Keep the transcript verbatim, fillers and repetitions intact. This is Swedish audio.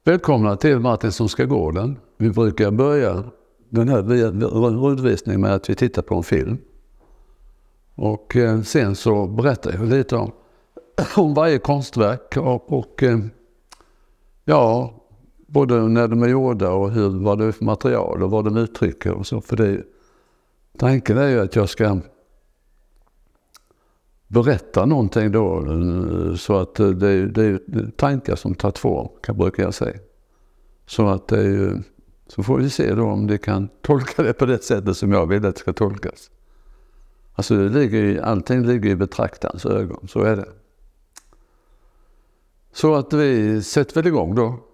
Välkomna till Martinssonska gården. Vi brukar börja den här rundvisningen med att vi tittar på en film. Och sen så berättar jag lite om, om varje konstverk och, och ja, både när de är gjorda och hur, vad det är för material och vad de uttrycker och så. För det, tanken är ju att jag ska berätta någonting då, så att det är, det är tankar som tar två, kan brukar jag säga. Så att det är ju, så får vi se då om det kan tolka det på det sättet som jag vill att det ska tolkas. Alltså det ligger i, allting ligger i betraktarens ögon, så är det. Så att vi sätter väl igång då.